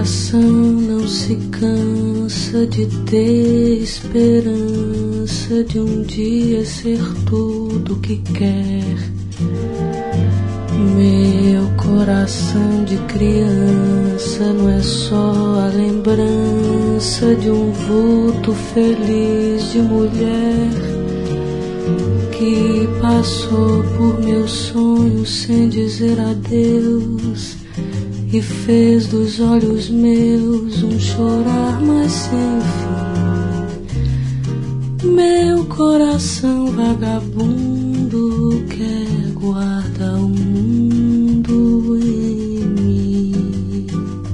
coração não se cansa de ter esperança de um dia ser tudo o que quer. Meu coração de criança não é só a lembrança de um vulto feliz de mulher que passou por meus sonhos sem dizer adeus e fez dos olhos meus um chorar mais sem fim. Meu coração vagabundo quer guardar o mundo em mim.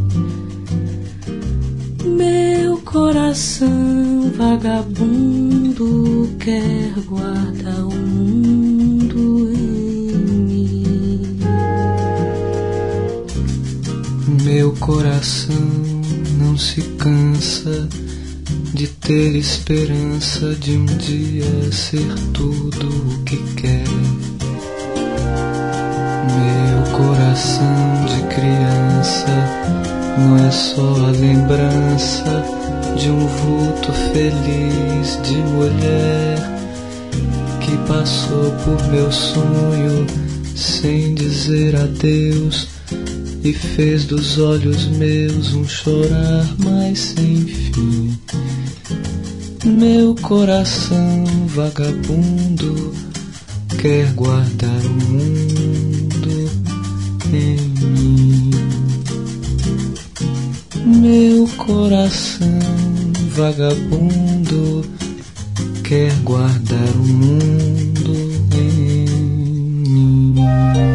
Meu coração vagabundo quer guardar o mundo em mim. Meu coração não se cansa de ter esperança de um dia ser tudo o que quer. Meu coração de criança não é só a lembrança de um vulto feliz de mulher que passou por meu sonho sem dizer adeus e fez dos olhos meus um chorar mais sem fim. Meu coração vagabundo quer guardar o mundo em mim. Meu coração vagabundo quer guardar o mundo em mim.